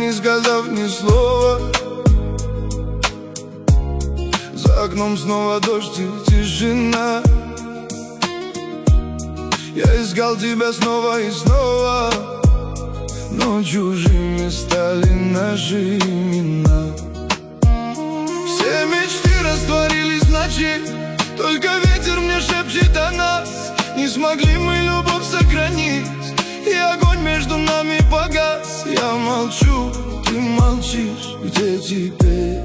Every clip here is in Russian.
не сказав ни слова. За окном снова дождь и тишина. Я искал тебя снова и снова, но чужими стали наши имена. Все мечты растворились в ночи, только ветер мне шепчет о нас. Не смогли мы любовь сохранить, и огонь между нами погас. Я молчу, ты молчишь, где теперь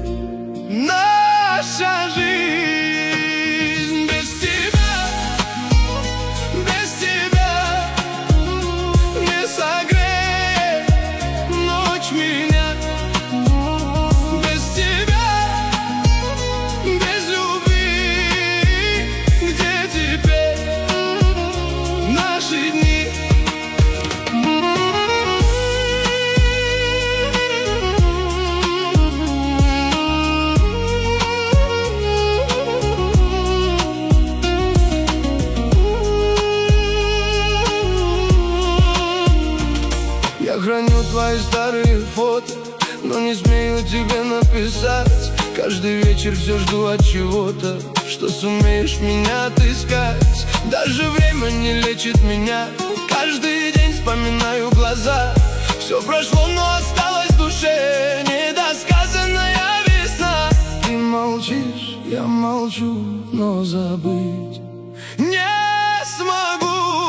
наша жизнь? Без тебя, без тебя не согреет ночь меня. Без тебя, без любви, где теперь наши дни? Я храню твои старые фото, но не смею тебе написать. Каждый вечер все жду от чего-то, что сумеешь меня отыскать. Даже время не лечит меня, каждый день вспоминаю глаза. Все прошло, но осталось в душе недосказанная весна. Ты молчишь, я молчу, но забыть не смогу.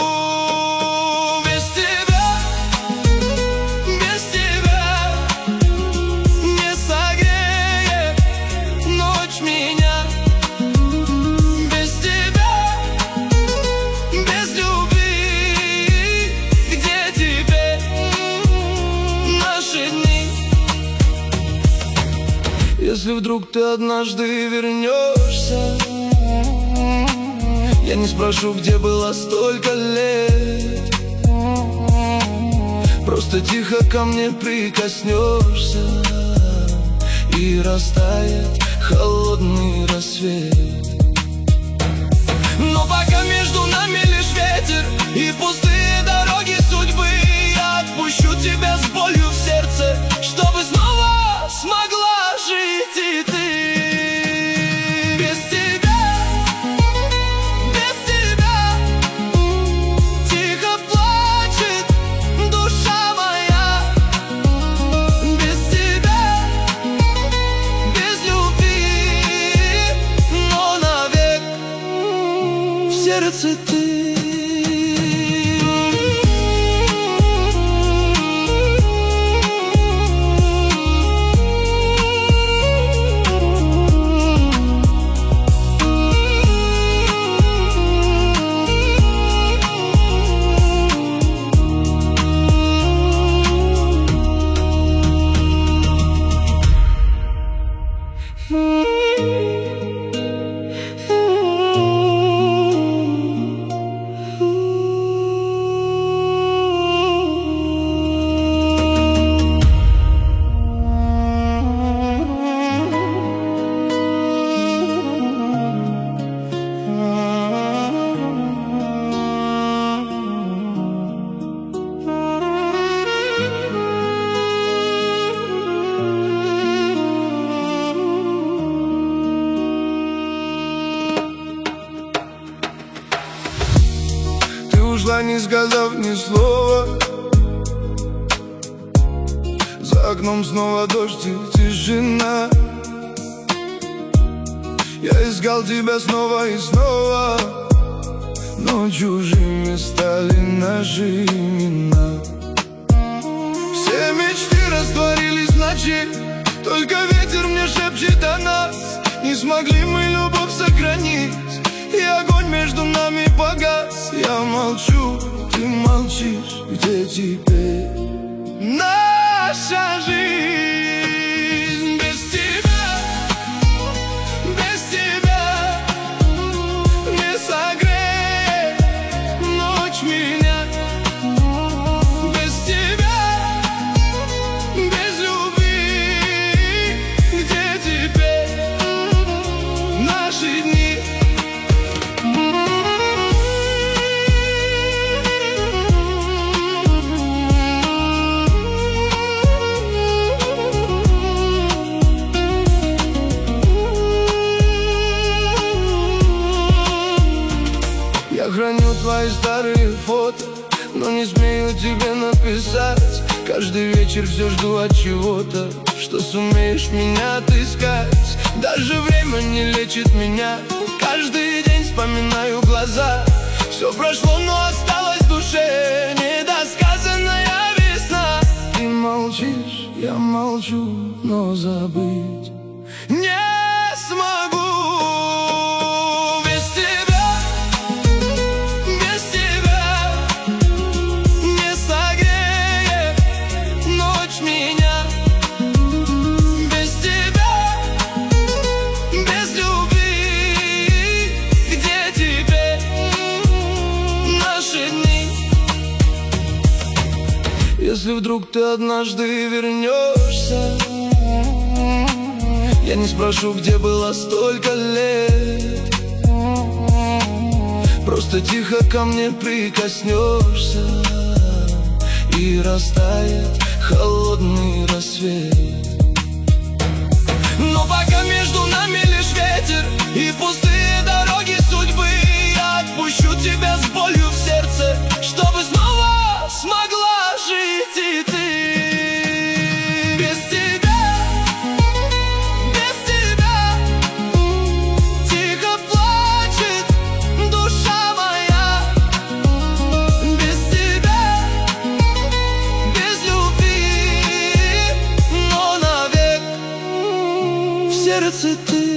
Если вдруг ты однажды вернешься, я не спрошу, где была столько лет. Просто тихо ко мне прикоснешься, и растает холодный рассвет. Но пока между нами лишь ветер и пустые дороги судьбы, я отпущу тебя с болью в сердце, чтобы снова смогла жить и ты. Без тебя, без тебя тихо плачет душа моя. Без тебя, без любви, но навек в сердце ты. Ушла, не сказав ни слова. За окном снова дождь и тишина. Я искал тебя снова и снова, но чужими стали наши имена. Все мечты растворились в ночи, только ветер мне шепчет о нас. Не смогли мы любовь сохранить, и огонь между нами погас. Я молчу, ты молчишь, где теперь наша жизнь? Без тебя, без тебя не согреет ночь меня. Без тебя, без любви, где теперь наши дни? твои старые фото, но не смею тебе написать. Каждый вечер все жду от чего-то, что сумеешь меня отыскать. Даже время не лечит меня, каждый день вспоминаю глаза. Все прошло, но осталось в душе недосказанная весна. Ты молчишь, я молчу, но забыть не смогу. Без тебя не согреет ночь меня. Без тебя, без любви, где теперь наши дни? Если вдруг ты однажды вернешься, я не спрошу, где была столько лет. Просто тихо ко мне прикоснешься, и растает холодный рассвет. Но пока между нами лишь ветер и пустые дороги судьбы, я отпущу тебя с болью в сердце, чтобы снова смогла жить и ты. Сердце ты.